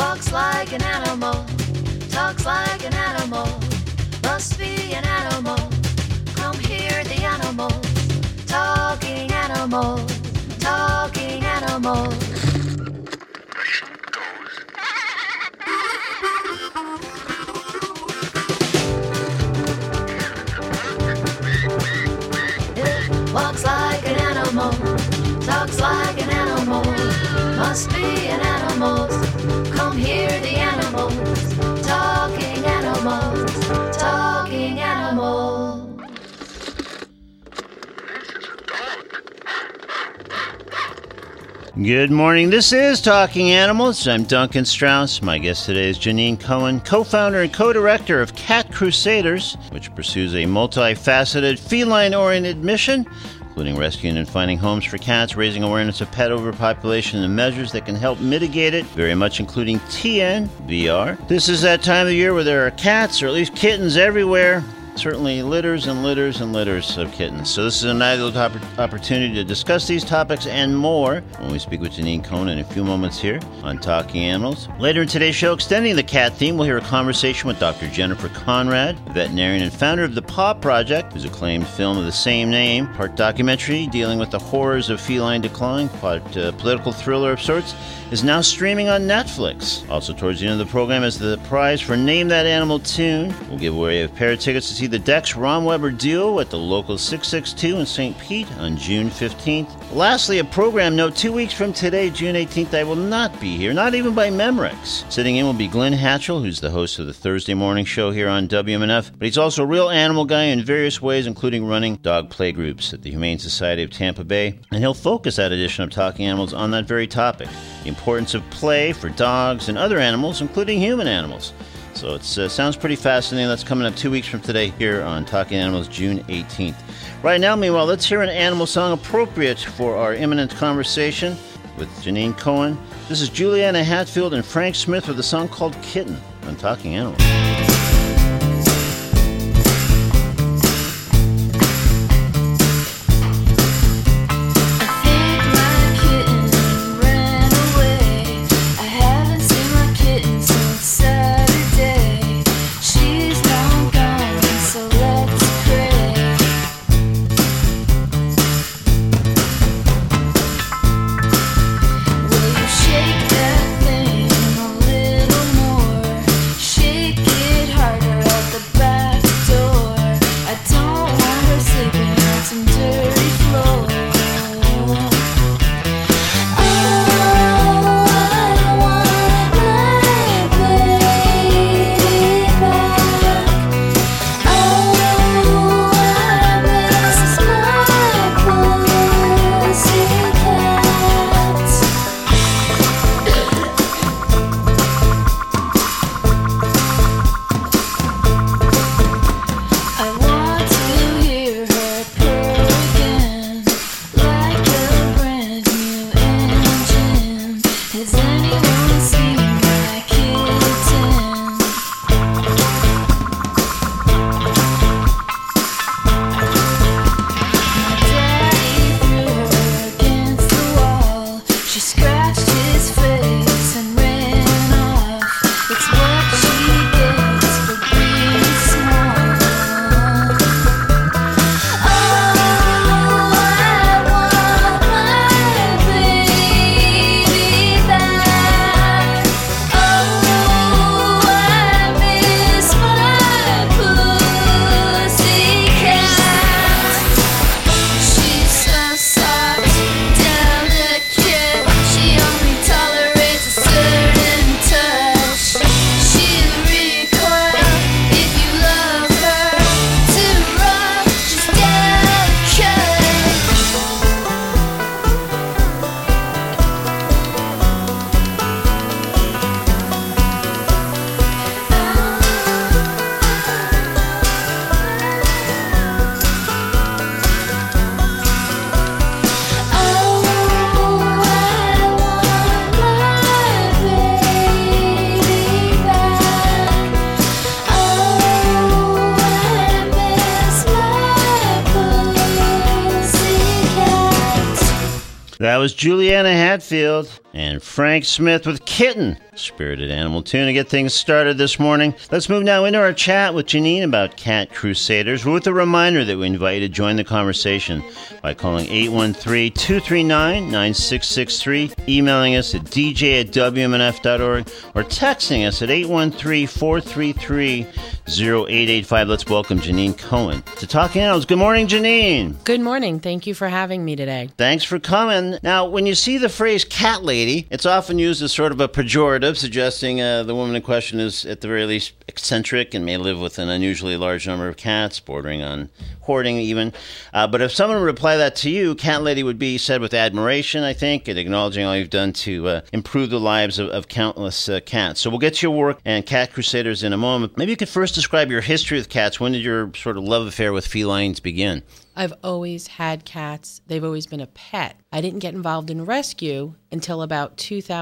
Walks like an animal, talks like an animal, must be an animal. Come hear the animals, talking animals, talking animals. It walks like an animal, talks like an animal, must be an animal. Come hear the animals, talking animals, talking animals. Good morning. This is Talking Animals. I'm Duncan Strauss. My guest today is Janine Cohen, co-founder and co-director of Cat Crusaders, which pursues a multifaceted feline-oriented mission, including rescuing and finding homes for cats, raising awareness of pet overpopulation, and measures that can help mitigate it, very much including TNVR. This is that time of the year where there are cats, or at least kittens, everywhere. Certainly litters and litters and litters of kittens. So this is an ideal opportunity to discuss these topics and more when we speak with Janine Cohen in a few moments here on Talking Animals. Later in today's show, extending the cat theme, we'll hear a conversation with Dr. Jennifer Conrad, veterinarian and founder of the Paw Project, whose acclaimed film of the same name, part documentary dealing with the horrors of feline decline, part political thriller of sorts, is now streaming on Netflix. Also towards the end of the program is the prize for Name That Animal Tune. We'll give away a pair of tickets to see the Dex Ron Weber duo at the local 662 in St. Pete on June 15th. Lastly, a program note: 2 weeks from today, June 18th, I will not be here, not even by Memorex. Sitting in will be Glenn Hatchell, who's the host of the Thursday morning show here on WMNF, but he's also a real animal guy in various ways, including running dog play groups at the Humane Society of Tampa Bay, and he'll focus that edition of Talking Animals on that very topic, the importance of play for dogs and other animals, including human animals. So it sounds pretty fascinating. That's coming up 2 weeks from today here on Talking Animals, June 18th. Right now, meanwhile, let's hear an animal song appropriate for our imminent conversation with Janine Cohen. This is Juliana Hatfield and Frank Smith with a song called Kitten on Talking Animals. Shake that thing a little more. Shake was Juliana Hatfield and Frank Smith with Kitten, spirited animal tune to get things started this morning. Let's move now into our chat with Janine about Cat Crusaders, with a reminder that we invite you to join the conversation by calling 813-239-9663, emailing us at dj@wmnf.org, or texting us at 813-433-0885. Let's welcome Janine Cohen to Talking Animals. Good morning, Janine. Good morning. Thank you for having me today. Thanks for coming. Now, when you see the phrase cat lady, it's often used as sort of a pejorative, suggesting the woman in question is at the very least eccentric and may live with an unusually large number of cats, bordering on hoarding even. But if someone would reply that to you, cat lady would be said with admiration, I think, and acknowledging all you've done to improve the lives of countless cats. So we'll get to your work and Cat Crusaders in a moment. Maybe you could first describe your history with cats. When did your sort of love affair with felines begin? I've always had cats. They've always been a pet. I didn't get involved in rescue until about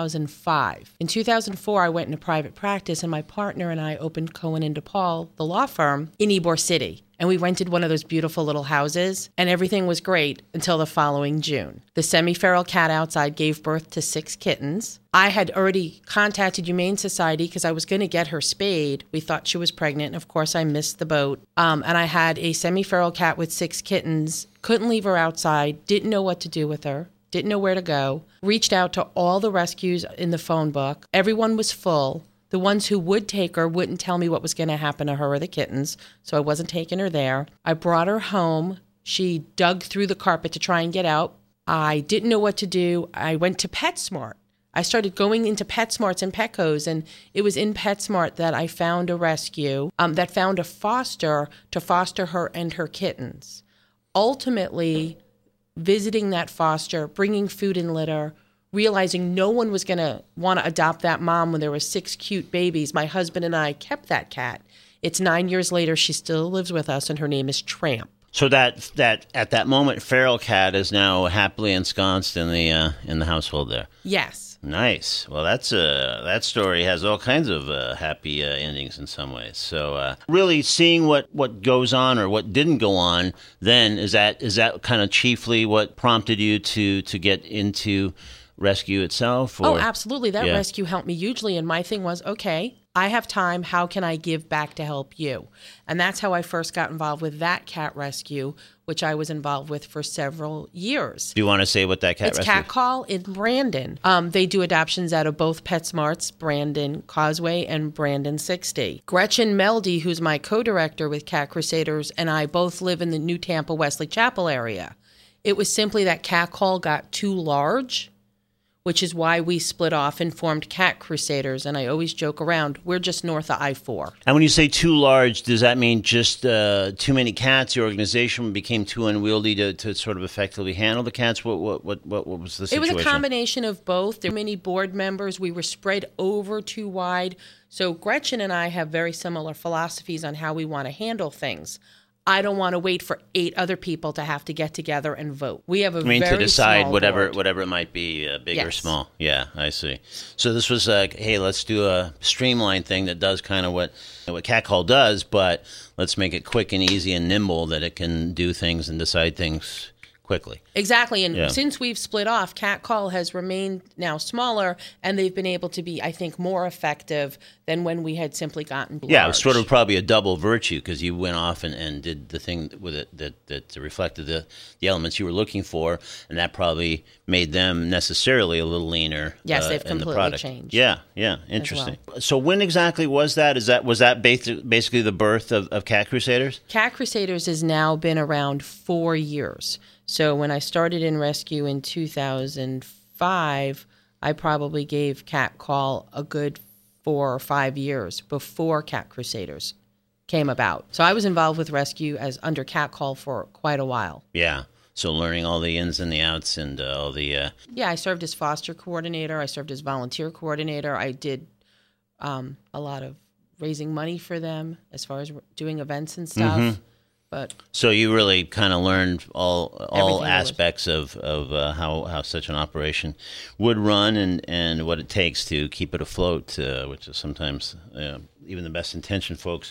2005. In 2004, I went into private practice, and my partner and I opened Cohen and DePaul, the law firm, in Ybor City. And we rented one of those beautiful little houses, and everything was great until the following June. The semi-feral cat outside gave birth to 6 kittens. I had already contacted Humane Society because I was going to get her spayed. We thought she was pregnant, and of course I missed the boat. And I had a semi-feral cat with 6 kittens, couldn't leave her outside, didn't know what to do with her, didn't know where to go, reached out to all the rescues in the phone book. Everyone was full. The ones who would take her wouldn't tell me what was going to happen to her or the kittens, so I wasn't taking her there. I brought her home. She dug through the carpet to try and get out. I didn't know what to do. I went to PetSmart. I started going into PetSmarts and Petco's, and it was in PetSmart that I found a rescue that found a foster to foster her and her kittens. Ultimately, visiting that foster, bringing food and litter, realizing no one was going to want to adopt that mom when there were 6 cute babies, my husband and I kept that cat. It's 9 years later. She still lives with us, and her name is Tramp. So that at that moment, feral cat is now happily ensconced in the household there. Yes. Nice. Well, that story has all kinds of happy endings in some ways. So really seeing what goes on or what didn't go on then, is that kind of chiefly what prompted you to get into rescue itself? Or? Oh, absolutely. That rescue helped me hugely. And my thing was, okay, I have time. How can I give back to help you? And that's how I first got involved with that cat rescue, which I was involved with for several years. Do you want to say what that cat rescue is? It's Cat Call in Brandon. They do adoptions out of both PetSmarts, Brandon Causeway and Brandon 60. Gretchen Meldy, who's my co-director with Cat Crusaders, and I both live in the New Tampa Wesley Chapel area. It was simply that Cat Call got too large, which is why we split off and formed Cat Crusaders. And I always joke around, we're just north of I-4. And when you say too large, does that mean just too many cats? The organization became too unwieldy to sort of effectively handle the cats? What was the situation? It was a combination of both. There were many board members. We were spread over too wide. So Gretchen and I have very similar philosophies on how we want to handle things. I don't want to wait for 8 other people to have to get together and vote. We have very to decide small whatever board. it might be, big or Yes. small. Yeah, I see. So this was like, hey, let's do a streamlined thing that does kind of what Cat Call does, but let's make it quick and easy and nimble that it can do things and decide things quickly. Exactly. And since we've split off, Cat Call has remained now smaller, and they've been able to be, I think, more effective than when we had simply gotten large. Yeah, it was sort of probably a double virtue because you went off and did the thing with it that reflected the elements you were looking for, and that probably made them necessarily a little leaner. Yes, they've in the completely product. changed. Yeah, interesting. So when exactly was that? Was that basically the birth of Cat Crusaders? Cat Crusaders has now been around 4 years. So when I started in rescue in 2005, I probably gave Cat Call a good 4 or 5 years before Cat Crusaders came about. So I was involved with rescue as under Cat Call for quite a while. Yeah. So learning all the ins and the outs and all the... Yeah, I served as foster coordinator. I served as volunteer coordinator. I did a lot of raising money for them as far as doing events and stuff. Mm-hmm. But so you really kind of learned all Everything aspects of how such an operation would run and what it takes to keep it afloat, which is sometimes even the best intentioned folks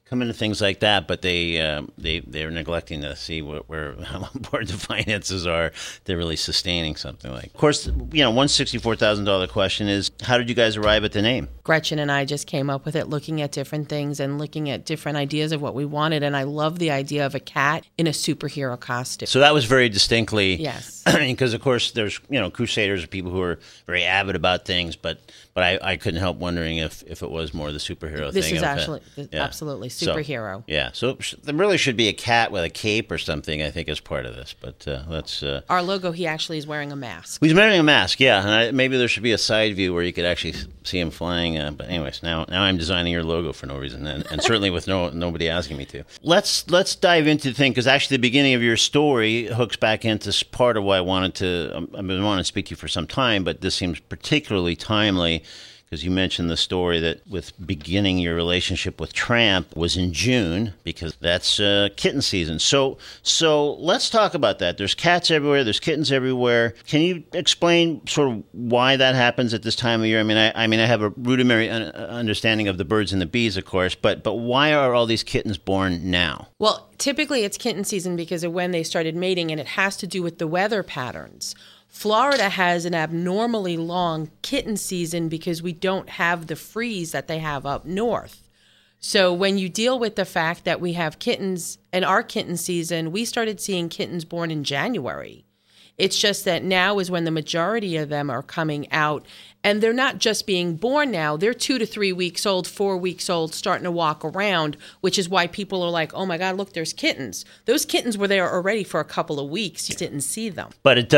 come into things like that, but they're neglecting to see where how important the finances are. They're really sustaining something like. Of course, one $64,000 question is, how did you guys arrive at the name? Gretchen and I just came up with it, looking at different things and looking at different ideas of what we wanted. And I love the idea of a cat in a superhero costume. So that was very distinctly, Yes. because of course there's Crusaders are people who are very avid about things, but I couldn't help wondering if it was more the superhero This thing. is of actually yeah. absolutely So, superhero. so there really should be a cat with a cape or something, I think, as part of this. But that's Our logo, he actually is wearing a mask. he's wearing a mask, yeah. And maybe there should be a side view where you could actually see him flying. But anyways, now I'm designing your logo for no reason, and certainly with nobody asking me to. Let's dive into the thing, because actually the beginning of your story hooks back into part of why I wanted to. I've been wanting to speak to you for some time, but this seems particularly timely. Because you mentioned the story that with beginning your relationship with Tramp was in June, because that's kitten season. So let's talk about that. There's cats everywhere. There's kittens everywhere. Can you explain sort of why that happens at this time of year? I mean, I have a rudimentary understanding of the birds and the bees, of course, but why are all these kittens born now? Well, typically it's kitten season because of when they started mating, and it has to do with the weather patterns. Florida has an abnormally long kitten season because we don't have the freeze that they have up north. So when you deal with the fact that we have kittens in our kitten season, we started seeing kittens born in January. It's just that now is when the majority of them are coming out, and they're not just being born now. They're 2 to 3 weeks old, 4 weeks old, starting to walk around, which is why people are like, oh my God, look, there's kittens. Those kittens were there already for a couple of weeks. You didn't see them. But it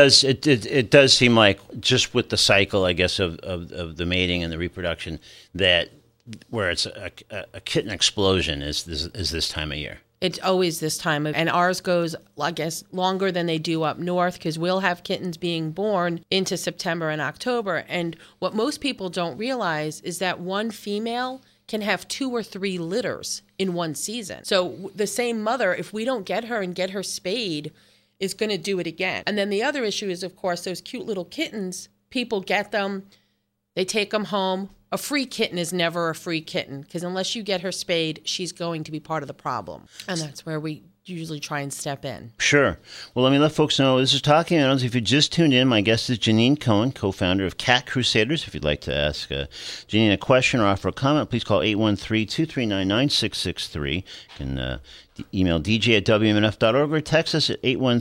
does seem like, just with the cycle, I guess, of the mating and the reproduction, that where it's a kitten explosion is this time of year. It's always this time. And ours goes, I guess, longer than they do up north, because we'll have kittens being born into September and October. And what most people don't realize is that one female can have 2 or 3 litters in one season. So the same mother, if we don't get her and get her spayed, is going to do it again. And then the other issue is, of course, those cute little kittens, people get them, they take them home. A free kitten is never a free kitten, because unless you get her spayed, she's going to be part of the problem. And that's where we usually try and step in. Sure. Well, let me let folks know this is Talking Animals. If you just tuned in, my guest is Janine Cohen, co-founder of Cat Crusaders. If you'd like to ask Janine a question or offer a comment, please call 813-239-9663. You can email dj@wmnf.org or text us at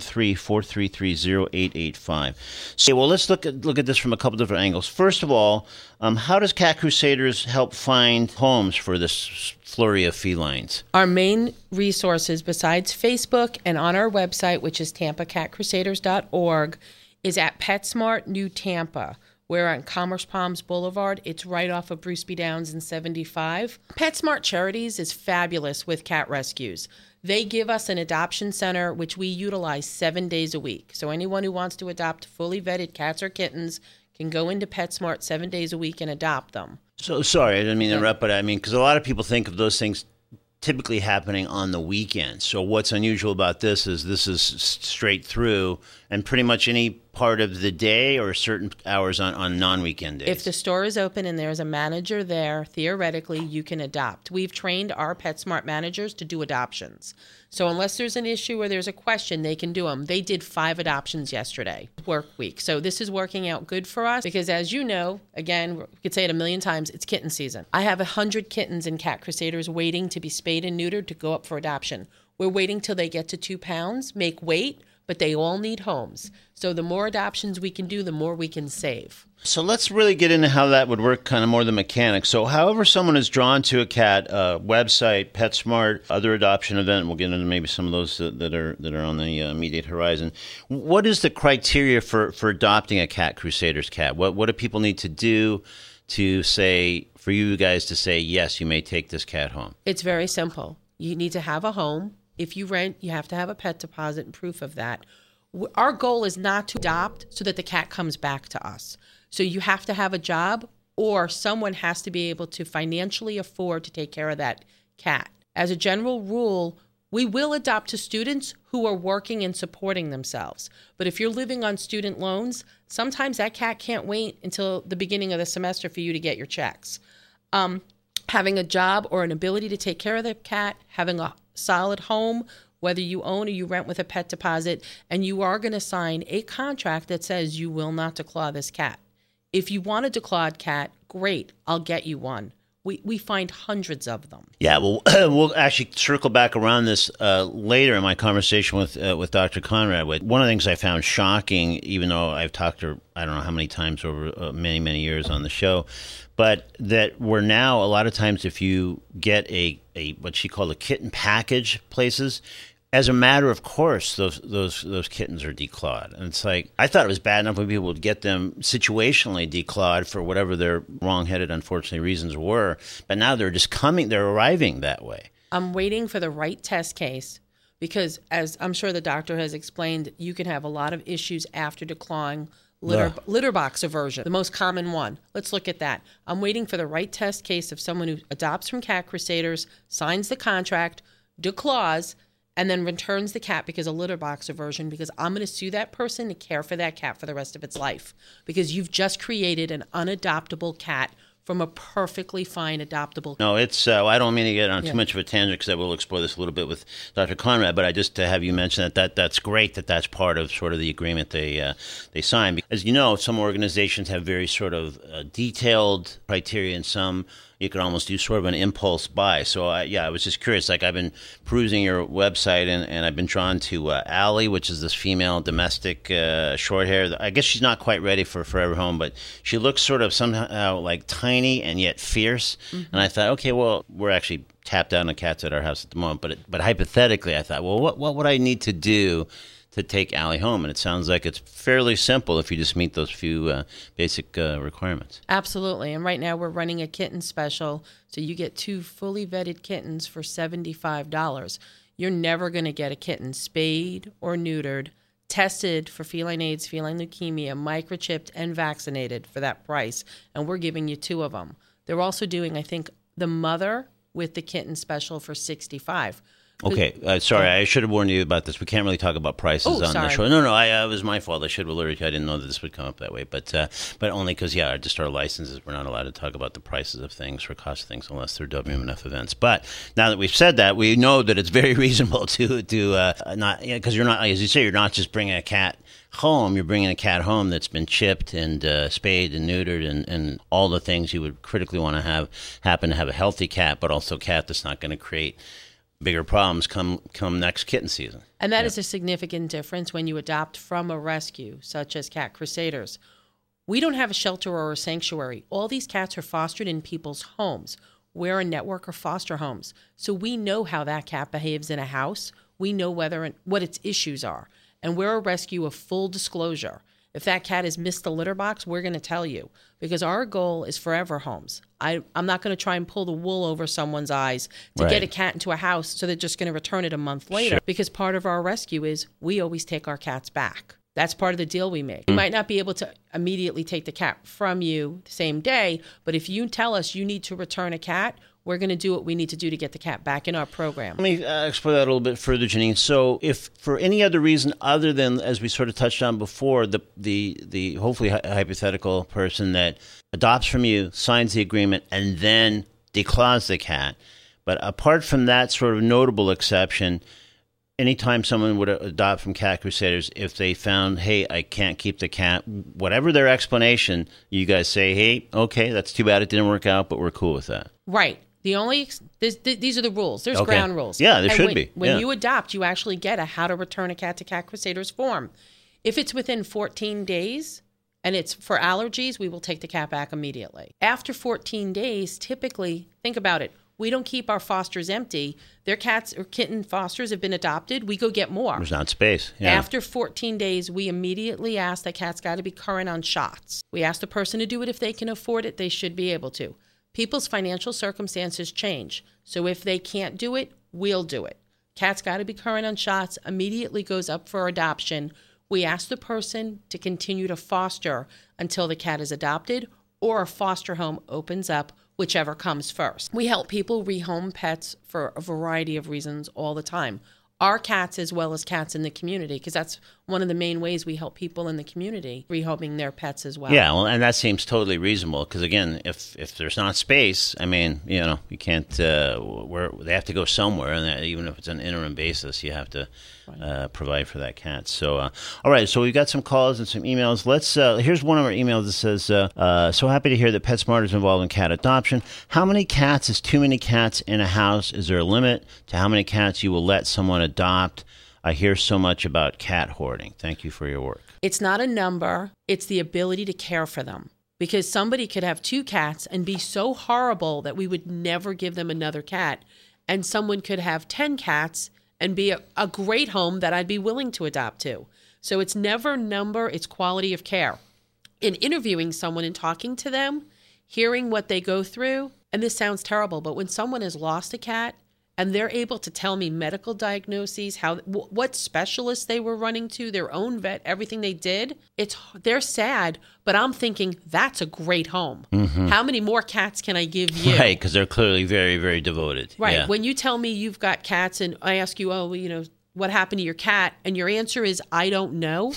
813-433-0885. So, well, let's look at this from a couple different angles. First of all, how does Cat Crusaders help find homes for this flurry of felines? Our main resources, besides Facebook and on our website, which is tampacatcrusaders.org, is at PetSmart New Tampa. We're on Commerce Palms Boulevard. It's right off of Bruce B. Downs and 75. PetSmart Charities is fabulous with cat rescues. They give us an adoption center, which we utilize 7 days a week. So anyone who wants to adopt fully vetted cats or kittens can go into PetSmart 7 days a week and adopt them. So, sorry, I didn't mean to interrupt, but I mean, because a lot of people think of those things typically happening on the weekend. So what's unusual about this is straight through, and pretty much any part of the day or certain hours on non-weekend days. If the store is open and there's a manager there, theoretically, you can adopt. We've trained our PetSmart managers to do adoptions. So unless there's an issue or there's a question, they can do them. They did 5 adoptions yesterday, work week. So this is working out good for us because, as you know, again, we could say it a million times, it's kitten season. I have 100 kittens in Cat Crusaders waiting to be spayed and neutered to go up for adoption. We're waiting till they get to 2 pounds, make weight, but they all need homes. So the more adoptions we can do, the more we can save. So let's really get into how that would work, kind of more the mechanics. So however someone is drawn to a cat, website, PetSmart, other adoption event, and we'll get into maybe some of those that are on the immediate horizon. What is the criteria for adopting a Cat Crusaders cat? What do people need to do to say, for you guys to say, yes, you may take this cat home? It's very simple. You need to have a home. If you rent, you have to have a pet deposit and proof of that. Our goal is not to adopt so that the cat comes back to us. So you have to have a job, or someone has to be able to financially afford to take care of that cat. As a general rule, we will adopt to students who are working and supporting themselves. But if you're living on student loans, sometimes that cat can't wait until the beginning of the semester for you to get your checks. having a job or an ability to take care of the cat, having a solid home, whether you own or you rent with a pet deposit, and you are going to sign a contract that says you will not declaw this cat. If you want a declawed cat, great, I'll get you one. We find hundreds of them. Yeah, well, we'll actually circle back around this later in my conversation with Dr. Conrad. One of the things I found shocking, even though I've talked to her, I don't know how many times over many, many years on the show, but that we're now, a lot of times if you get a what she called a kitten package places, as a matter of course, those kittens are declawed. And it's like, I thought it was bad enough when people would get them situationally declawed for whatever their wrong-headed, unfortunately, reasons were. But now they're arriving that way. I'm waiting for the right test case because, as I'm sure the doctor has explained, you can have a lot of issues after declawing litter box aversion, the most common one. Let's look at that. I'm waiting for the right test case of someone who adopts from Cat Crusaders, signs the contract, declaws, and then returns the cat because of litter box aversion, because I'm going to sue that person to care for that cat for the rest of its life because you've just created an unadoptable cat from a perfectly fine adoptable. No, it's, I don't mean to get on too much of a tangent because I will explore this a little bit with Dr. Conrad, but I just to have you mention that's great that's part of sort of the agreement they sign. As you know, some organizations have very sort of detailed criteria, and some you could almost do sort of an impulse buy. So, I was just curious. Like, I've been perusing your website, and I've been drawn to Allie, which is this female domestic short hair. I guess she's not quite ready for Forever Home, but she looks sort of somehow like tiny and yet fierce. Mm-hmm. And I thought, okay, well, we're actually tapped out on cats at our house at the moment. But hypothetically, I thought, well, what would I need to do to take Allie home? And it sounds like it's fairly simple if you just meet those few basic requirements. Absolutely. And right now we're running a kitten special. So you get 2 fully vetted kittens for $75. You're never going to get a kitten spayed or neutered, tested for feline AIDS, feline leukemia, microchipped, and vaccinated for that price. And we're giving you 2 of them. They're also doing, I think, the mother with the kitten special for $65. Okay, sorry, I should have warned you about this. We can't really talk about prices on the show. No, it was my fault. I should have alerted you. I didn't know that this would come up that way. But only because, just our licenses, we're not allowed to talk about the prices of things or cost of things unless they're WMNF events. But now that we've said that, we know that it's very reasonable to not, because you're not, as you say, you're not just bringing a cat home. You're bringing a cat home that's been chipped and spayed and neutered and all the things you would critically want to have happen to have a healthy cat, but also a cat that's not going to create bigger problems come next kitten season. And that is a significant difference when you adopt from a rescue, such as Cat Crusaders. We don't have a shelter or a sanctuary. All these cats are fostered in people's homes. We're a network of foster homes. So we know how that cat behaves in a house. We know what its issues are. And we're a rescue of full disclosure. If that cat has missed the litter box, we're going to tell you because our goal is forever homes. I'm not going to try and pull the wool over someone's eyes to get a cat into a house so they're just going to return it a month later because part of our rescue is we always take our cats back. That's part of the deal we make. We might not be able to immediately take the cat from you the same day, but if you tell us you need to return a cat, we're going to do what we need to do to get the cat back in our program. Let me explore that a little bit further, Janine. So if for any other reason other than, as we sort of touched on before, the hopefully hypothetical person that adopts from you, signs the agreement, and then declaws the cat, but apart from that sort of notable exception, anytime someone would adopt from Cat Crusaders, if they found, hey, I can't keep the cat, whatever their explanation, you guys say, hey, okay, that's too bad it didn't work out, but we're cool with that. Right. These are the rules. There's ground rules. Yeah, there should be. When you adopt, you actually get a how to return a cat to Cat Crusaders form. If it's within 14 days and it's for allergies, we will take the cat back immediately. After 14 days, typically, think about it, we don't keep our fosters empty. Their cats or kitten fosters have been adopted. We go get more. There's not space. Yeah. After 14 days, we immediately ask that cat's got to be current on shots. We ask the person to do it if they can afford it. They should be able to. People's financial circumstances change. So if they can't do it, we'll do it. Cat's got to be current on shots, immediately goes up for adoption. We ask the person to continue to foster until the cat is adopted or a foster home opens up, whichever comes first. We help people rehome pets for a variety of reasons all the time. our cats as well as cats in the community, because that's one of the main ways we help people in the community, rehoming their pets as well. Yeah, well, and that seems totally reasonable because, again, if there's not space, I mean, you can't. They have to go somewhere, and even if it's an interim basis, you have to provide for that cat. So, all right. So we've got some calls and some emails. Let's. Here's one of our emails that says, "So happy to hear that PetSmart is involved in cat adoption. How many cats is too many cats in a house? Is there a limit to how many cats you will let someone adopt? I hear so much about cat hoarding. Thank you for your work." It's not a number. It's the ability to care for them. Because somebody could have 2 cats and be so horrible that we would never give them another cat. And someone could have 10 cats and be a great home that I'd be willing to adopt to. So it's never number, it's quality of care. In interviewing someone and talking to them, hearing what they go through, and this sounds terrible, but when someone has lost a cat, and they're able to tell me medical diagnoses, what specialists they were running to, their own vet, everything they did. They're sad, but I'm thinking that's a great home. Mm-hmm. How many more cats can I give you? Right, because they're clearly very, very devoted. Right. Yeah. When you tell me you've got cats, and I ask you, what happened to your cat? And your answer is, I don't know.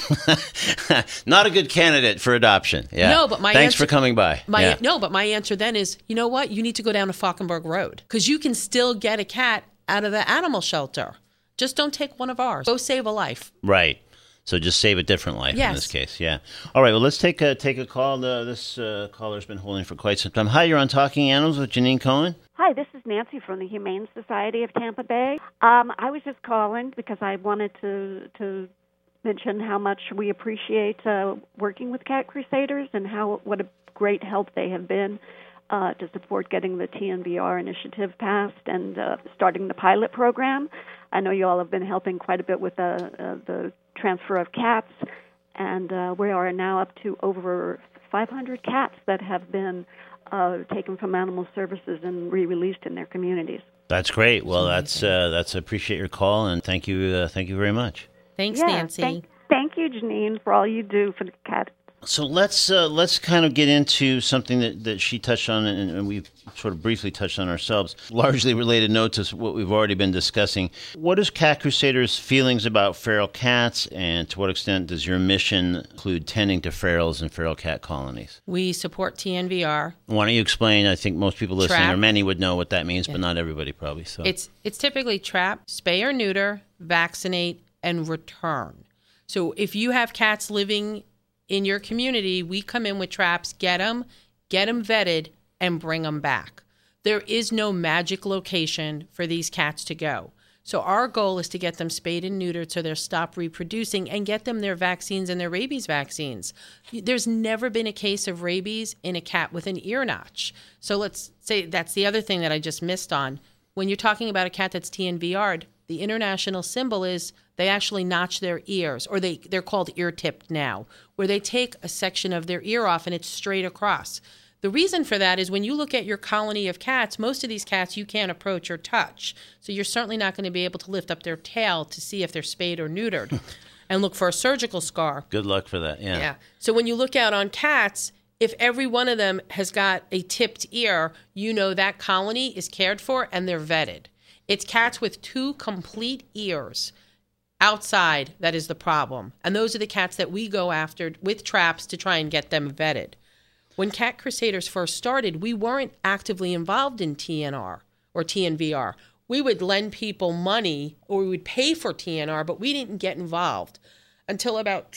Not a good candidate for adoption. Yeah. No, but Thanks for coming by. No, but my answer then is, you know what? You need to go down to Falkenberg Road because you can still get a cat out of the animal shelter. Just don't take one of ours. Go save a life. Right. So just save a different life Yes. in this case. Yeah. All right. Well, let's take a call. This caller's been holding for quite some time. Hi, you're on Talking Animals with Janine Cohen. Hi, this is Nancy from the Humane Society of Tampa Bay. I was just calling because I wanted to mention how much we appreciate working with Cat Crusaders and what a great help they have been to support getting the TNVR initiative passed and starting the pilot program. I know you all have been helping quite a bit with the transfer of cats, and we are now up to over 500 cats that have been taken from animal services and re-released in their communities. That's great. Well, that's appreciate your call, and thank you very much. Thanks, Nancy. Thank you, Janine, for all you do for the cat. So let's kind of get into something that she touched on, and we've sort of briefly touched on ourselves, largely related note to what we've already been discussing. What is Cat Crusaders' feelings about feral cats, and to what extent does your mission include tending to ferals and feral cat colonies? We support TNVR. Why don't you explain? I think most people listening, Trap. or many, would know what that means, but not everybody probably. So It's typically trap, spay or neuter, vaccinate, and return. So if you have cats living in your community, we come in with traps, get them vetted, and bring them back. There is no magic location for these cats to go. So our goal is to get them spayed and neutered so they'll stop reproducing and get them their vaccines and their rabies vaccines. There's never been a case of rabies in a cat with an ear notch. So let's say that's the other thing that I just missed on. When you're talking about a cat that's TNVR'd, the international symbol is they actually notch their ears, or they're called ear-tipped now, where they take a section of their ear off and it's straight across. The reason for that is when you look at your colony of cats, most of these cats you can't approach or touch. So you're certainly not going to be able to lift up their tail to see if they're spayed or neutered and look for a surgical scar. good luck for that. Yeah. So when you look out on cats, if every one of them has got a tipped ear, you know that colony is cared for and they're vetted. It's cats with 2 complete ears outside that is the problem. And those are the cats that we go after with traps to try and get them vetted. When Cat Crusaders first started, we weren't actively involved in TNR or TNVR. We would lend people money or we would pay for TNR, but we didn't get involved until about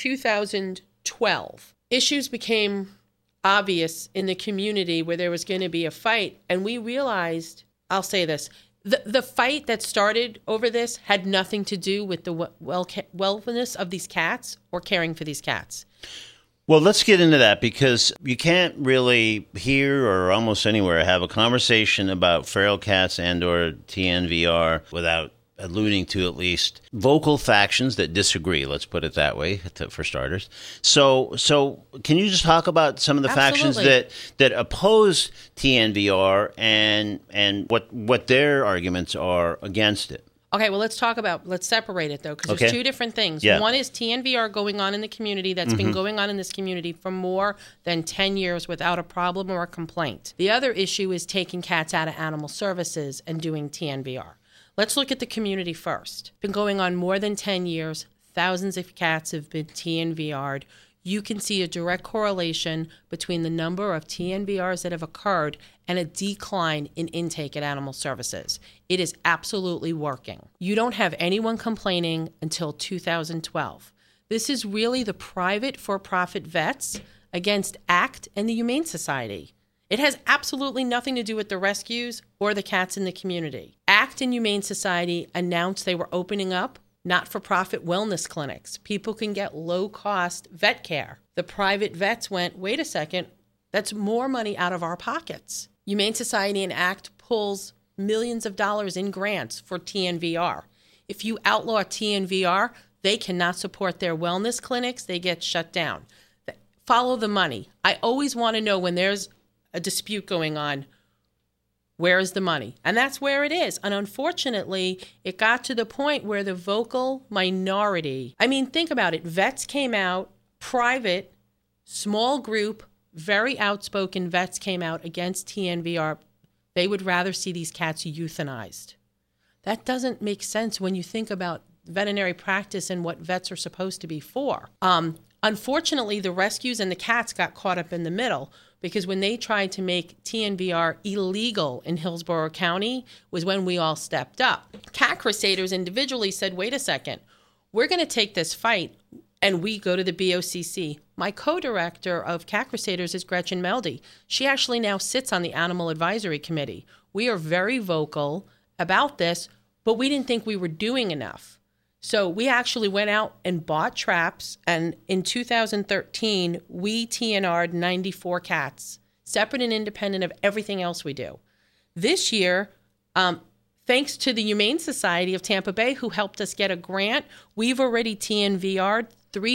2012. Issues became obvious in the community where there was going to be a fight, and we realized, I'll say this, the fight that started over this had nothing to do with the wellness of these cats or caring for these cats. Well, let's get into that because you can't really hear or almost anywhere have a conversation about feral cats and or TNVR without alluding to at least vocal factions that disagree. Let's put it that way, for starters. So can you just talk about some of the factions that oppose TNVR and what their arguments are against it? Okay, well, let's separate it, though, because there's 2 different things. Yeah. One is TNVR going on in the community that's been going on in this community for more than 10 years without a problem or a complaint. The other issue is taking cats out of animal services and doing TNVR. Let's look at the community first. Been going on more than 10 years. Thousands of cats have been TNVR'd. You can see a direct correlation between the number of TNVRs that have occurred and a decline in intake at Animal Services. It is absolutely working. You don't have anyone complaining until 2012. This is really the private for-profit vets against ACT and the Humane Society. It has absolutely nothing to do with the rescues or the cats in the community. ACT and Humane Society announced they were opening up not-for-profit wellness clinics. People can get low-cost vet care. The private vets went, wait a second, that's more money out of our pockets. Humane Society and ACT pulls millions of dollars in grants for TNVR. If you outlaw TNVR, they cannot support their wellness clinics. They get shut down. Follow the money. I always want to know when there's a dispute going on, where is the money? And that's where it is. And unfortunately, it got to the point where the vocal minority, I mean, think about it. Vets came out, private, small group, very outspoken vets came out against TNVR. They would rather see these cats euthanized. That doesn't make sense when you think about veterinary practice and what vets are supposed to be for. Unfortunately, the rescues and the cats got caught up in the middle, because when they tried to make TNVR illegal in Hillsborough County was when we all stepped up. Cat Crusaders individually said, wait a second, we're going to take this fight, and we go to the BOCC. My co-director of Cat Crusaders is Gretchen Meldy. She actually now sits on the Animal Advisory Committee. We are very vocal about this, but we didn't think we were doing enough. So we actually went out and bought traps, and in 2013, we TNR'd 94 cats, separate and independent of everything else we do. This year, thanks to the Humane Society of Tampa Bay, who helped us get a grant, we've already TNVR'd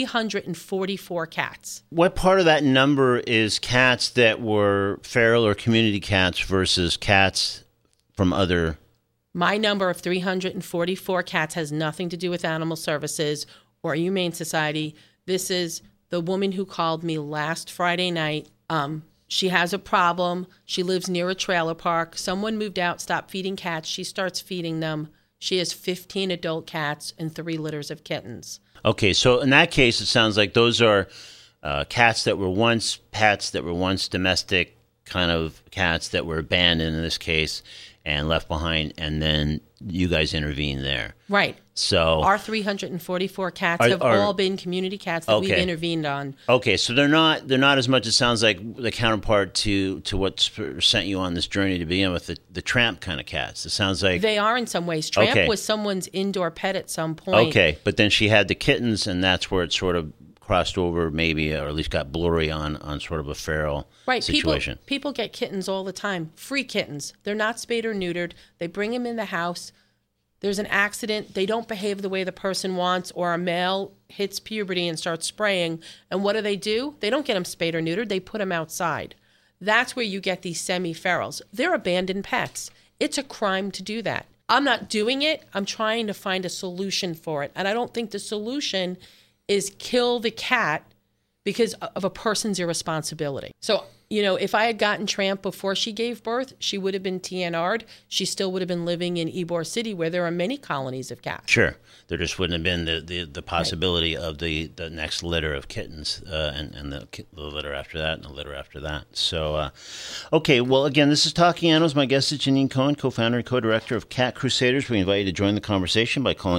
344 cats. What part of that number is cats that were feral or community cats versus cats from other? My number of 344 cats has nothing to do with Animal Services or Humane Society. This is the woman who called me last Friday night. She has a problem. She lives near a trailer park. Someone moved out, stopped feeding cats. She starts feeding them. She has 15 adult cats and 3 litters of kittens. Okay, so in that case, it sounds like those are cats that were once pets, that were once domestic kind of cats that were abandoned in this case and left behind, and then you guys intervene there. Right. So our 344 cats have all been community cats that we've intervened on. Okay, so they're not as much, it sounds like, the counterpart to what sent you on this journey to begin with, the Tramp kind of cats. It sounds like they are in some ways. Tramp was someone's indoor pet at some point. Okay, but then she had the kittens, and that's where it sort of crossed over, maybe, or at least got blurry on sort of a feral situation. People get kittens all the time, free kittens. They're not spayed or neutered. They bring them in the house. There's an accident. They don't behave the way the person wants, or a male hits puberty and starts spraying. And what do? They don't get them spayed or neutered. They put them outside. That's where you get these semi-ferals. They're abandoned pets. It's a crime to do that. I'm not doing it. I'm trying to find a solution for it. And I don't think the solution is kill the cat because of a person's irresponsibility. So, if I had gotten Tramp before she gave birth, she would have been TNR'd. She still would have been living in Ybor City, where there are many colonies of cats. Sure. There just wouldn't have been the possibility of the next litter of kittens and the litter after that and the litter after that. So, okay, well, again, this is Talking Animals. My guest is Janine Cohen, co-founder and co-director of Cat Crusaders. We invite you to join the conversation by calling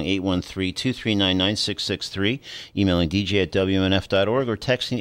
813-239-9663, emailing dj@wnf.org, or texting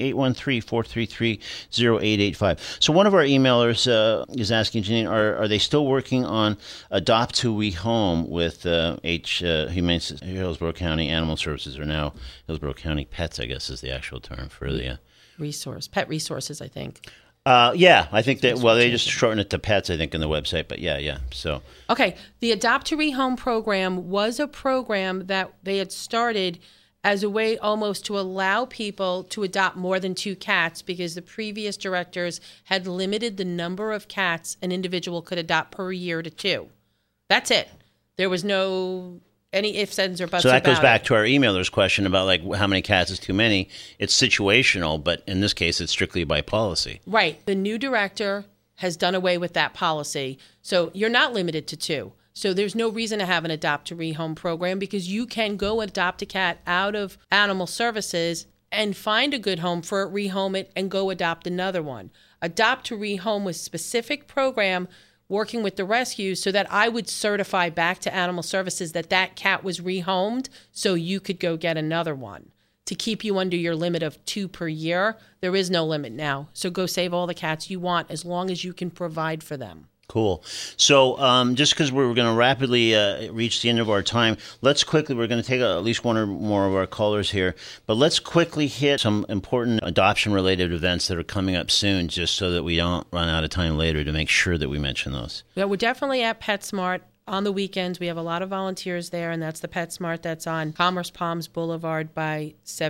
813-433-0885. So one of our emailers is asking, Janine, are they still working on Adopt Who We Home with Humane Hillsborough County Animal Services, or now Hillsborough County Pets, I guess is the actual term for the Pet Resources, I think. Yeah, I think that, well, they just shorten it to Pets, I think, in the website, but yeah. So okay, the Adopt to Rehome program was a program that they had started as a way almost to allow people to adopt more than 2 cats, because the previous directors had limited the number of cats an individual could adopt per year to 2. That's it. There was no any ifs, ands, or buts about it. So that goes back to our emailer's question about, like, how many cats is too many. It's situational, but in this case, it's strictly by policy. Right. The new director has done away with that policy. So you're not limited to 2. So there's no reason to have an adopt to rehome program because you can go adopt a cat out of animal services and find a good home for it, rehome it, and go adopt another one. Adopt to rehome was a specific program working with the rescue so that I would certify back to animal services that that cat was rehomed so you could go get another one. To keep you under your limit of 2 per year, there is no limit now. So go save all the cats you want as long as you can provide for them. Cool. So just because we're going to rapidly reach the end of our time, we're going to take at least one or more of our callers here, but let's quickly hit some important adoption-related events that are coming up soon, just so that we don't run out of time later to make sure that we mention those. Yeah, we're definitely at PetSmart. On the weekends, we have a lot of volunteers there, and that's the PetSmart that's on Commerce Palms Boulevard by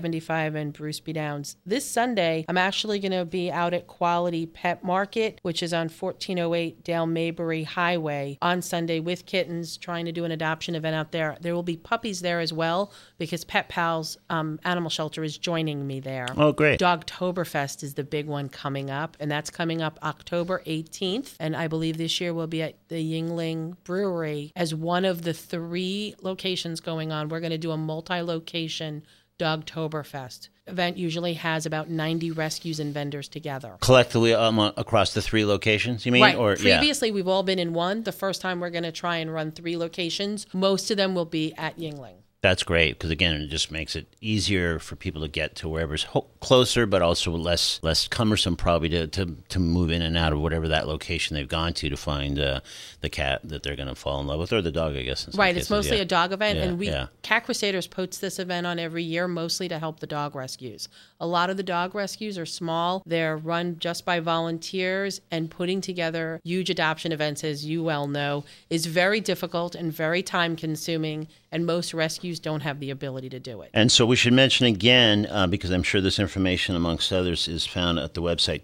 75 and Bruce B. Downs. This Sunday, I'm actually going to be out at Quality Pet Market, which is on 1408 Dale Mabry Highway on Sunday with kittens, trying to do an adoption event out there. There will be puppies there as well because Pet Pals Animal Shelter is joining me there. Oh, great. Dogtoberfest is the big one coming up, and that's coming up October 18th, and I believe this year we'll be at the Yingling Brewery as one of the 3 locations going on. We're going to do a multi-location Dogtoberfest event. Usually has about 90 rescues and vendors together. Collectively across the 3 locations, you mean? Right. Or, Previously, we've all been in one. The first time we're going to try and run 3 locations. Most of them will be at Yingling. That's great because, again, it just makes it easier for people to get to wherever's closer, but also less cumbersome probably to move in and out of whatever that location they've gone to find the cat that they're going to fall in love with, or the dog, I guess. In some Right, cases. it's mostly a dog event, and Cat Crusaders puts this event on every year, mostly to help the dog rescues. A lot of the dog rescues are small. They're run just by volunteers, and putting together huge adoption events, as you well know, is very difficult and very time-consuming, and most rescues don't have the ability to do it. And so we should mention again, because I'm sure this information, amongst others, is found at the website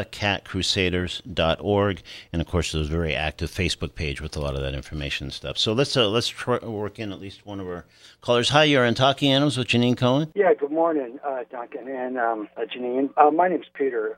TampaCatCrusaders.org, and of course there's a very active Facebook page with a lot of that information and stuff. So let's work in at least one of our callers. Hi, you're on Talking Animals with Janine Cohen. Yeah, good morning, Duncan and Janine. My name's Peter.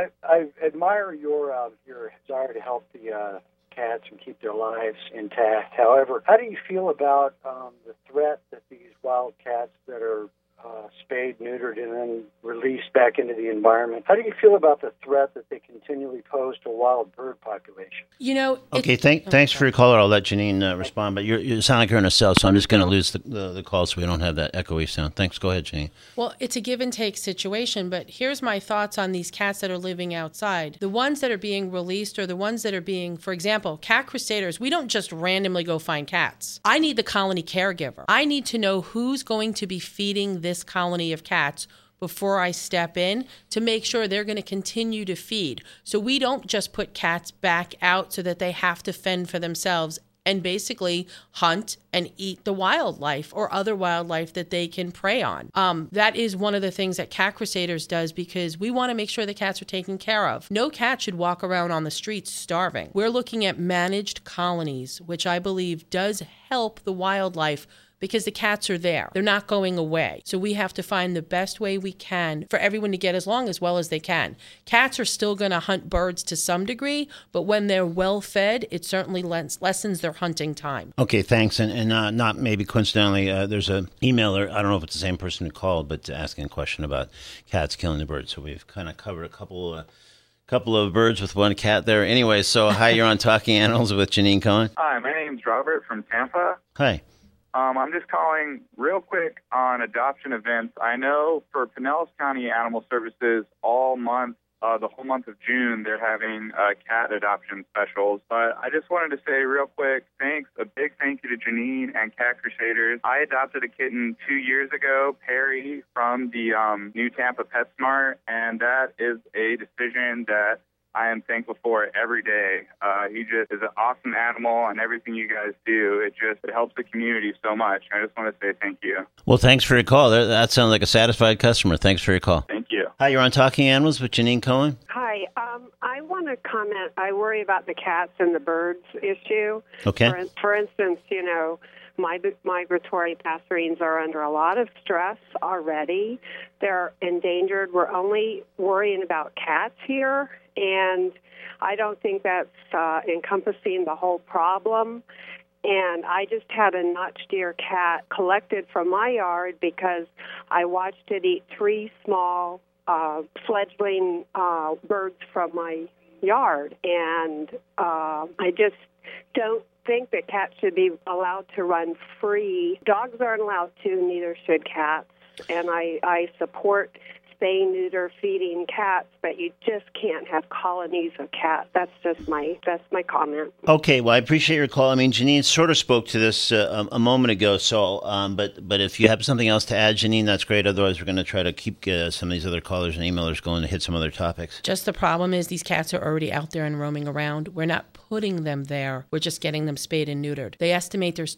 I admire your desire to help the cats and keep their lives intact. However, how do you feel about the threat that these wild cats that are spayed, neutered, and then released back into the environment? How do you feel about the threat that they continually pose to wild bird population? You know... Okay, thanks for your caller. I'll let Janine respond, but you sound like you're in a cell, so I'm just going to lose the call so we don't have that echoey sound. Thanks. Go ahead, Janine. Well, it's a give-and-take situation, but here's my thoughts on these cats that are living outside. The ones that are being released or the ones that are being, for example, Cat Crusaders, we don't just randomly go find cats. I need the colony caregiver. I need to know who's going to be feeding this colony of cats before I step in to make sure they're going to continue to feed. So we don't just put cats back out so that they have to fend for themselves and basically hunt and eat the wildlife or other wildlife that they can prey on. That is one of the things that Cat Crusaders does because we want to make sure the cats are taken care of. No cat should walk around on the streets starving. We're looking at managed colonies, which I believe does help the wildlife because the cats are there. They're not going away. So we have to find the best way we can for everyone to get as well as they can. Cats are still going to hunt birds to some degree, but when they're well fed, it certainly lessens their hunting time. Okay, thanks. And not maybe coincidentally, there's an emailer, I don't know if it's the same person who called, but asking a question about cats killing the birds. So we've kind of covered a couple of birds with one cat there. Anyway, so hi, you're on Talking Animals with Janine Cohen. Hi, my name's Robert from Tampa. Hi. I'm just calling real quick on adoption events. I know for Pinellas County Animal Services all month, the whole month of June, they're having cat adoption specials. But I just wanted to say real quick, a big thank you to Janine and Cat Crusaders. I adopted a kitten 2 years ago, Perry, from the new Tampa PetSmart, and that is a decision that I am thankful for every day. He just is an awesome animal, and everything you guys do, it helps the community so much. I just want to say thank you. Well, thanks for your call. That sounds like a satisfied customer. Thanks for your call. Thank you. Hi, you're on Talking Animals with Janine Cohen. Hi. I want to comment. I worry about the cats and the birds issue. Okay. For instance, migratory passerines are under a lot of stress already. They're endangered. We're only worrying about cats here, and I don't think that's encompassing the whole problem. And I just had a notched ear cat collected from my yard because I watched it eat 3 small fledgling birds from my yard. And I just don't think that cats should be allowed to run free. Dogs aren't allowed to, neither should cats. And I support spay, neuter, feeding cats, but you just can't have colonies of cats. That's my comment. Okay, well, I appreciate your call. I mean, Janine sort of spoke to this a moment ago, so but if you have something else to add, Janine, that's great. Otherwise, we're going to try to keep some of these other callers and emailers going to hit some other topics. Just the problem is these cats are already out there and roaming around. We're not putting them there. We're just getting them spayed and neutered. They estimate there's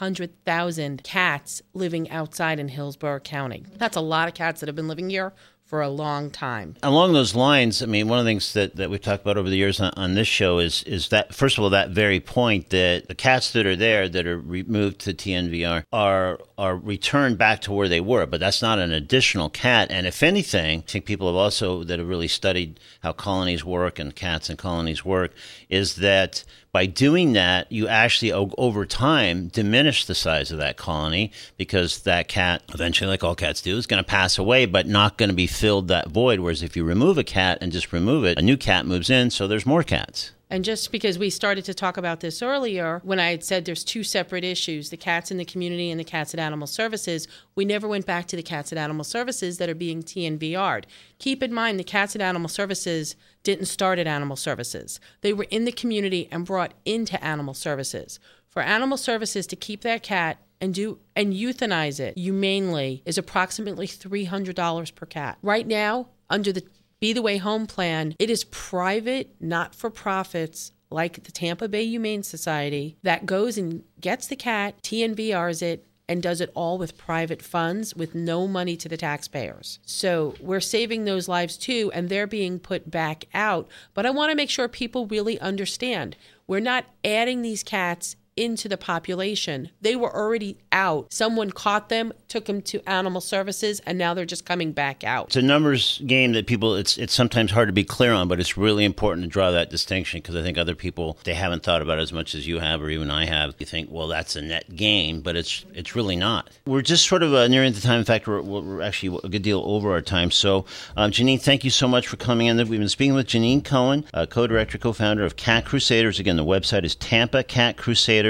200,000 cats living outside in Hillsborough County. That's a lot of cats that have been living here for a long time. Along those lines, I mean, one of the things that we've talked about over the years on this show is that, first of all, that very point that the cats that are there that are removed to TNVR are returned back to where they were, but that's not an additional cat. And if anything, I think people that have really studied how colonies work and cats and colonies work, is that by doing that, you actually, over time, diminish the size of that colony because that cat, eventually, like all cats do, is going to pass away, but not going to be filled that void. Whereas if you remove a cat and just remove it, a new cat moves in, so there's more cats. And just because we started to talk about this earlier, when I had said there's 2 separate issues, the cats in the community and the cats at Animal Services, we never went back to the cats at Animal Services that are being TNVR'd. Keep in mind, the cats at Animal Services didn't start at Animal Services. They were in the community and brought into Animal Services. For Animal Services to keep that cat and euthanize it humanely is approximately $300 per cat. Right now, under the Be the Way Home plan, it is private, not-for-profits like the Tampa Bay Humane Society that goes and gets the cat, TNVRs it, and does it all with private funds with no money to the taxpayers. So we're saving those lives too, and they're being put back out. But I want to make sure people really understand. We're not adding these cats into the population. They were already out. Someone caught them, took them to Animal Services, and now they're just coming back out. It's a numbers game that people, it's sometimes hard to be clear on, but it's really important to draw that distinction because I think other people, they haven't thought about it as much as you have or even I have. You think, well, that's a net gain, but it's really not. We're just sort of nearing the time. In fact, we're actually a good deal over our time. So, Janine, thank you so much for coming in. We've been speaking with Janine Cohen, co-director, co-founder of Cat Crusaders. Again, the website is TampaCatCrusaders.org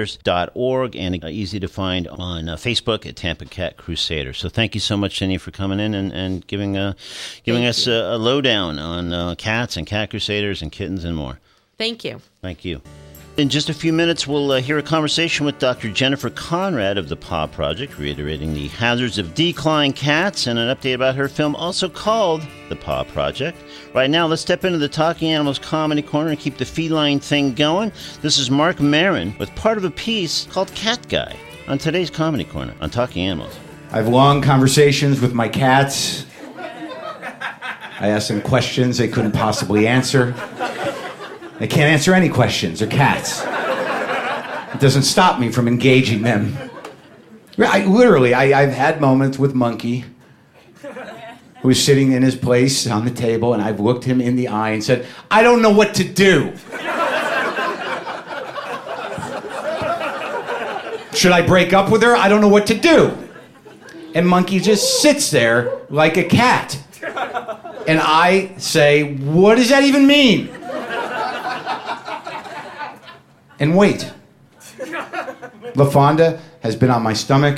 and easy to find on Facebook at Tampa Cat Crusaders. So thank you so much, Janine, for coming in and giving us a lowdown on cats and cat crusaders and kittens and more. Thank you. Thank you. In just a few minutes, we'll hear a conversation with Dr. Jennifer Conrad of the Paw Project, reiterating the hazards of declawing cats and an update about her film, also called The Paw Project. Right now, let's step into the Talking Animals Comedy Corner and keep the feline thing going. This is Mark Maron with part of a piece called Cat Guy on today's Comedy Corner on Talking Animals. I have long conversations with my cats. I ask them questions they couldn't possibly answer. They can't answer any questions. They're cats. It doesn't stop me from engaging them. I've had moments with Monkey, who was sitting in his place on the table, and I've looked him in the eye and said, I don't know what to do. Should I break up with her? I don't know what to do. And Monkey just sits there like a cat. And I say, what does that even mean? And wait. LaFonda has been on my stomach.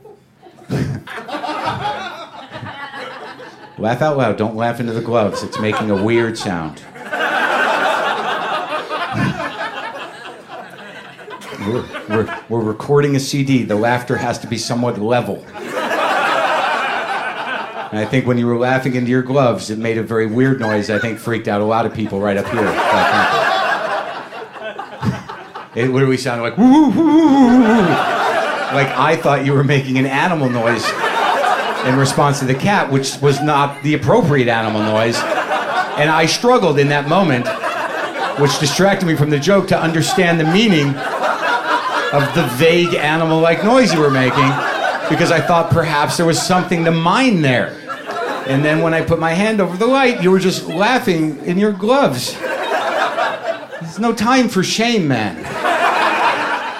Laugh out loud. Don't laugh into the gloves. It's making a weird sound. We're recording a CD. The laughter has to be somewhat level. And I think when you were laughing into your gloves, it made a very weird noise. I think freaked out a lot of people right up here. It literally sounded like woo, woo, woo, woo, woo. Like I thought you were making an animal noise in response to the cat, which was not the appropriate animal noise. And I struggled in that moment, which distracted me from the joke, to understand the meaning of the vague animal-like noise you were making, because I thought perhaps there was something to mine there. And then when I put my hand over the light, you were just laughing in your gloves. There's no time for shame, man.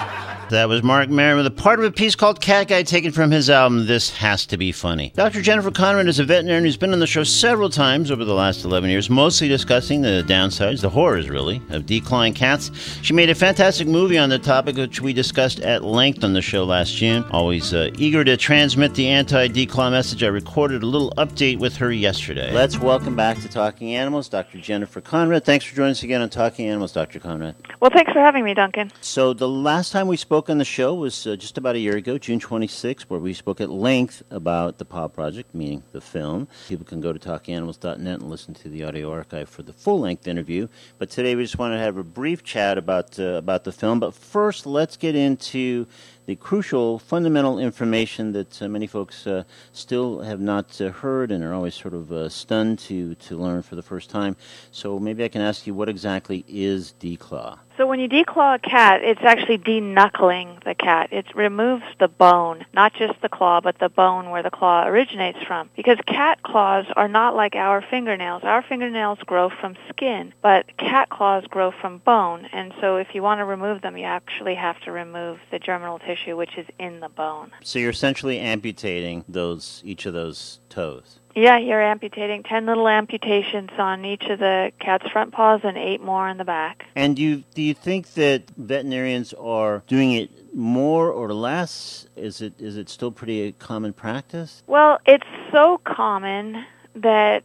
That was Mark Maron with a part of a piece called Cat Guy, taken from his album This Has to Be Funny. Dr. Jennifer Conrad is a veterinarian who's been on the show several times over the last 11 years, mostly discussing the downsides, the horrors really, of declawing cats. She made a fantastic movie on the topic, which we discussed at length on the show last June. Always eager to transmit the anti-declaw message, I recorded a little update with her yesterday. Let's welcome back to Talking Animals, Dr. Jennifer Conrad. Thanks for joining us again on Talking Animals, Dr. Conrad. Well, thanks for having me, Duncan. So the last time we spoke on the show was just about a year ago, June 26th, where we spoke at length about the Paw Project, meaning the film. People can go to talkinganimals.net and listen to the audio archive for the full-length interview. But today we just want to have a brief chat about the film. But first, let's get into the crucial, fundamental information that many folks still have not heard and are always sort of stunned to learn for the first time. So maybe I can ask you, what exactly is declaw? So when you declaw a cat, it's actually deknuckling the cat. It removes the bone, not just the claw, but the bone where the claw originates from. Because cat claws are not like our fingernails. Our fingernails grow from skin, but cat claws grow from bone. And so if you want to remove them, you actually have to remove the germinal tissue, which is in the bone. So you're essentially amputating each of those toes. Yeah, you're amputating 10 little amputations on each of the cat's front paws and 8 more on the back. And do you think that veterinarians are doing it more or less? Is it still pretty common practice? Well, it's so common that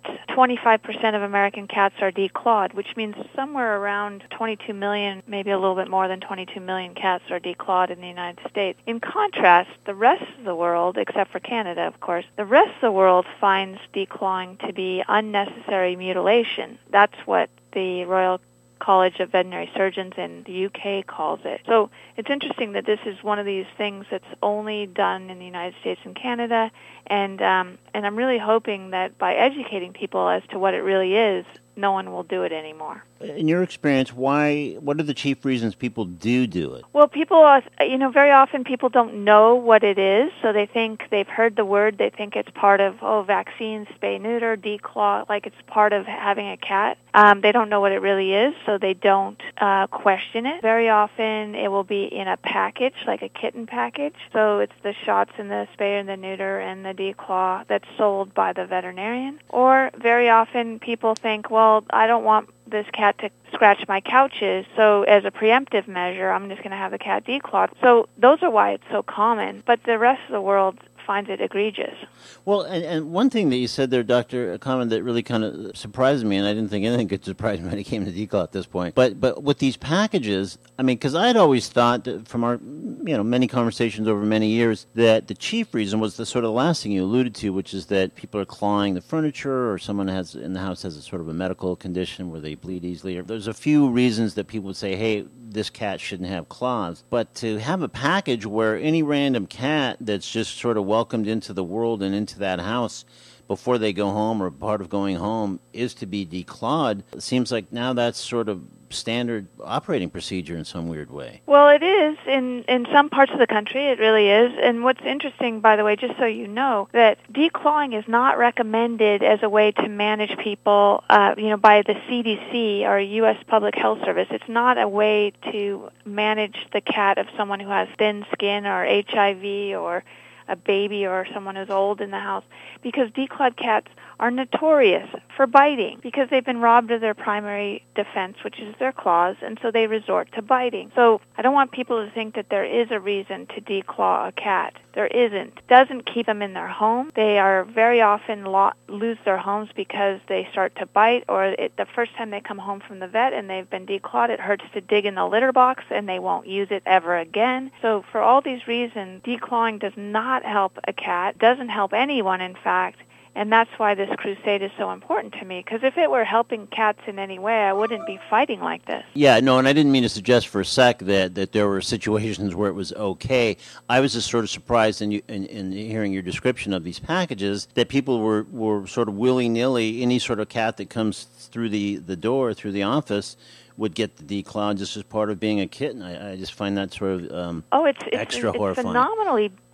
25% of American cats are declawed, which means somewhere around 22 million, maybe a little bit more than 22 million cats are declawed in the United States. In contrast, the rest of the world, except for Canada, of course, the rest of the world finds declawing to be unnecessary mutilation. That's what the Royal College of Veterinary Surgeons in the UK calls it. So it's interesting that this is one of these things that's only done in the United States and Canada, and I'm really hoping that by educating people as to what it really is, no one will do it anymore. In your experience, what are the chief reasons people do it? Well, people, very often people don't know what it is, so they think they've heard the word, they think it's part of, vaccines, spay, neuter, declaw, like it's part of having a cat. They don't know what it really is, so they don't question it. Very often it will be in a package, like a kitten package, so it's the shots and the spay and the neuter and the declaw that's sold by the veterinarian. Or very often people think, well, I don't want this cat to scratch my couches, so as a preemptive measure, I'm just going to have the cat declawed. So those are why it's so common, but the rest of the world finds it egregious. Well, and one thing that you said there, Dr. Conrad, that really kind of surprised me, and I didn't think anything could surprise me when it came to declaw at this point, but with these packages, I mean, because I'd always thought that from our many conversations over many years that the chief reason was the sort of last thing you alluded to, which is that people are clawing the furniture, or someone in the house has a sort of a medical condition where they bleed easily. There's a few reasons that people would say, hey, this cat shouldn't have claws. But to have a package where any random cat that's just sort of welcomed into the world and into that house before they go home or part of going home is to be declawed, it seems like now that's sort of standard operating procedure in some weird way. Well, it is in some parts of the country. It really is. And what's interesting, by the way, just so you know, that declawing is not recommended as a way to manage people, by the CDC or U.S. Public Health Service. It's not a way to manage the cat of someone who has thin skin or HIV or a baby or someone who's old in the house, because declawed cats are notorious for biting because they've been robbed of their primary defense, which is their claws, and so they resort to biting. So I don't want people to think that there is a reason to declaw a cat. There isn't. It doesn't keep them in their home. They are very often lose their homes because they start to bite, or the first time they come home from the vet and they've been declawed, it hurts to dig in the litter box and they won't use it ever again. So for all these reasons, declawing does not help a cat, doesn't help anyone, in fact. And that's why this crusade is so important to me, because if it were helping cats in any way, I wouldn't be fighting like this. Yeah, no, and I didn't mean to suggest for a sec that there were situations where it was okay. I was just sort of surprised in hearing your description of these packages that people were sort of willy-nilly, any sort of cat that comes through the door, through the office, would get the declaw just as part of being a kitten. I just find that sort of it's extra horrifying. Phenomenally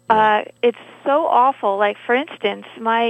It's so awful. Like, for instance,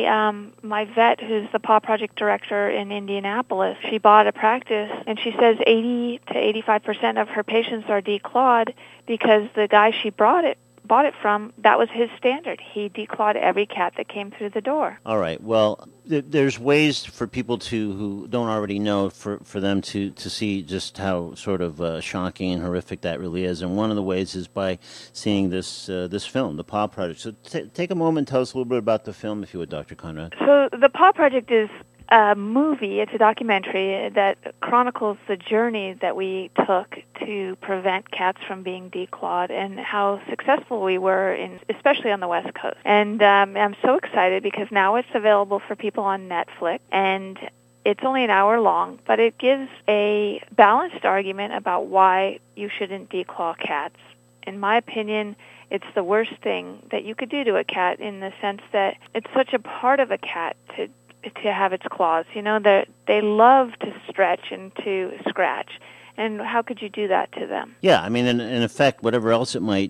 my vet, who's the Paw Project director in Indianapolis, she bought a practice, and she says 80 to 85% of her patients are declawed because the guy she bought it from, that was his standard. He declawed every cat that came through the door. All right. Well, there's ways for people who don't already know for them to see just how sort of shocking and horrific that really is. And one of the ways is by seeing this film, The Paw Project. So take a moment and tell us a little bit about the film, if you would, Dr. Conrad. So The Paw Project is a movie. It's a documentary that chronicles the journey that we took to prevent cats from being declawed and how successful we were, especially on the West Coast. And I'm so excited because now it's available for people on Netflix, and it's only an hour long, but it gives a balanced argument about why you shouldn't declaw cats. In my opinion, it's the worst thing that you could do to a cat, in the sense that it's such a part of a cat to have its claws. You know, they love to stretch and to scratch. And how could you do that to them? Yeah, I mean, in effect, whatever else it might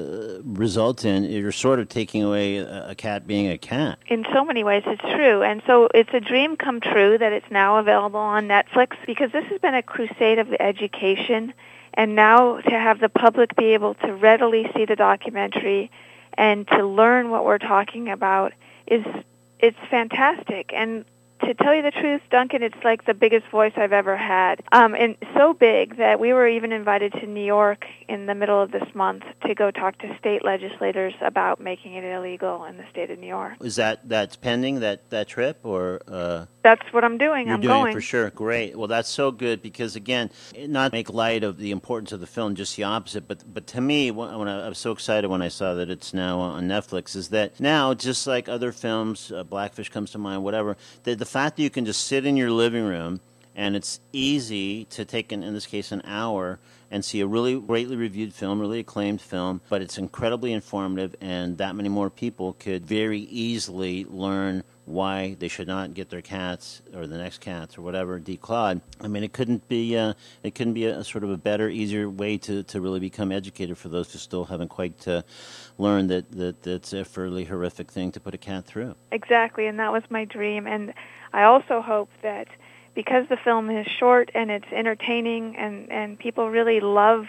result in, you're sort of taking away a cat being a cat. In so many ways, it's true. And so it's a dream come true that it's now available on Netflix, because this has been a crusade of education. And now to have the public be able to readily see the documentary and to learn what we're talking about it's fantastic. And to tell you the truth, Duncan, it's like the biggest voice I've ever had. And so big that we were even invited to New York in the middle of this month to go talk to state legislators about making it illegal in the state of New York. Is that's pending, that trip, or? That's what I'm doing. You're I'm doing going. it for sure. Great. Well, that's so good, because, again, not make light of the importance of the film, just the opposite. But to me, when I was so excited when I saw that it's now on Netflix, is that now, just like other films, Blackfish comes to mind, whatever, the fact that you can just sit in your living room and it's easy to take, in this case, an hour and see a really greatly reviewed film, really acclaimed film, but it's incredibly informative, and that many more people could very easily learn why they should not get their cats or the next cats or whatever declawed. I mean, it couldn't be a sort of a better, easier way to really become educated for those who still haven't quite learned that it's a fairly horrific thing to put a cat through. Exactly, and that was my dream. And I also hope that because the film is short and it's entertaining and people really love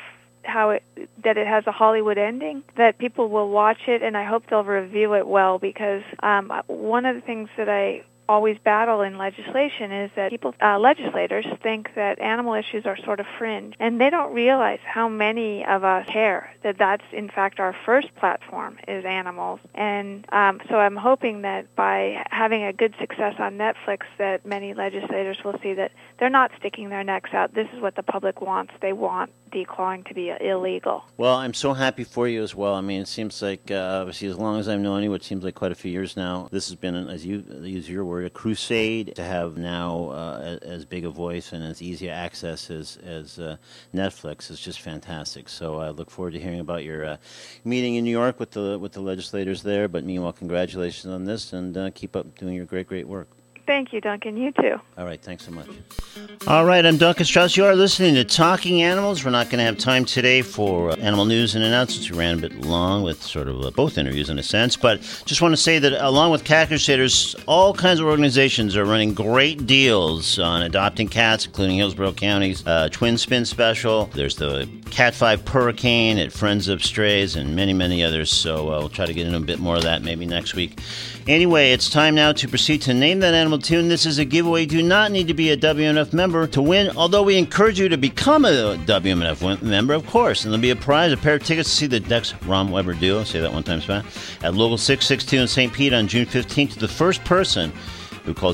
that it has a Hollywood ending, that people will watch it, and I hope they'll review it well, because one of the things that I always battle in legislation is that legislators think that animal issues are sort of fringe, and they don't realize how many of us care that that's in fact our first platform is animals. And so I'm hoping that by having a good success on Netflix, that many legislators will see that they're not sticking their necks out. This is what the public wants. They want declawing to be illegal. Well, I'm so happy for you as well. I mean, it seems like, obviously, as long as I've known you, it seems like quite a few years now, this has been, as you use your word, a crusade. To have now as big a voice and as easy access as Netflix is just fantastic. So I look forward to hearing about your meeting in New York with the legislators there. But meanwhile, congratulations on this, and keep up doing your great work. Thank you, Duncan. You too. All right. Thanks so much. All right. I'm Duncan Strauss. You are listening to Talking Animals. We're not going to have time today for animal news and announcements. We ran a bit long with sort of both interviews in a sense. But just want to say that along with Cat Crusaders, all kinds of organizations are running great deals on adopting cats, including Hillsborough County's Twin Spin Special. There's the Cat 5 Hurricane at Friends of Strays and many, many others. So we'll try to get into a bit more of that maybe next week. Anyway, it's time now to proceed to Name That Animal Tune. This is a giveaway. You do not need to be a WMNF member to win, although we encourage you to become a WMNF member, of course. And there'll be a prize, a pair of tickets to see the Dex Rom Weber duo, say that one time fast, at Local 662 in St. Pete on June 15th. To the first person who calls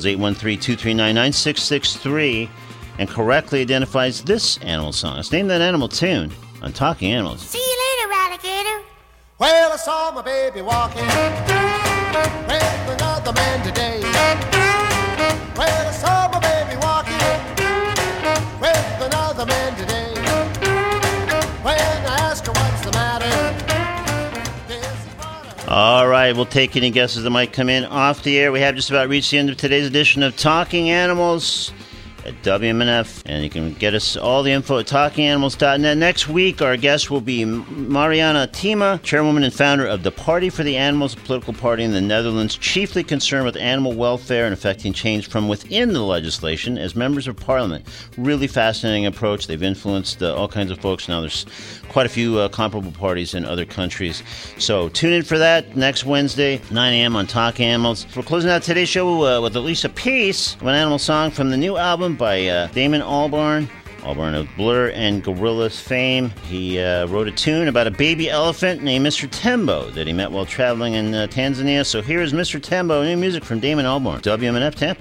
813-239-9663 and correctly identifies this animal song. It's Name That Animal Tune on Talking Animals. See you later, alligator. Well, I saw my baby walking with another man today. Well, I saw my baby walking with another man today. When I asked her what's the matter, this is what All right, we'll take any guesses that might come in off the air. We have just about reached the end of today's edition of Talking Animals. at WMNF. And you can get us all the info at talkinganimals.net. Next week, our guest will be Mariana Tima, chairwoman and founder of the Party for the Animals, a political party in the Netherlands, chiefly concerned with animal welfare and affecting change from within the legislation as members of parliament. Really fascinating approach. They've influenced all kinds of folks. Now there's quite a few comparable parties in other countries. So tune in for that next Wednesday, 9 a.m. on Talking Animals. We're closing out today's show with at least a piece of an animal song from the new album by Damon Albarn. Albarn of Blur and Gorillaz fame. He wrote a tune about a baby elephant named Mr. Tembo that he met while traveling in Tanzania. So here is Mr. Tembo, new music from Damon Albarn, WMNF Tampa.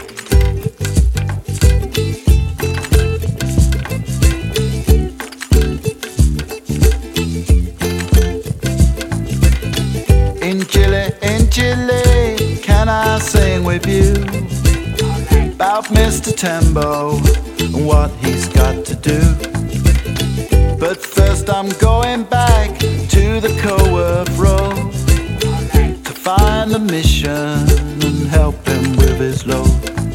In Chile, can I sing with you about Mr. Tembo and what he's got to do? But first I'm going back to the Coworth Road to find a mission and help him with his load.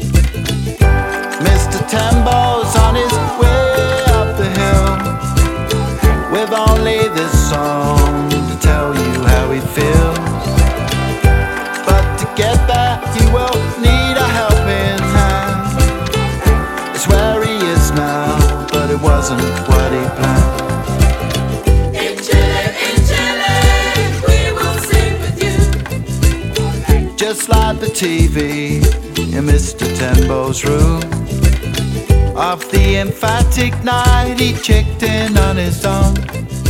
Mr. Tembo's on his way up the hill with only this song to tell you how he feels. But to get there he will need a helping hand. It's where he is now, but it wasn't what he planned. In Chile, we will sing with you. Just like the TV in Mr. Tembo's room. Of the emphatic night he checked in on his own.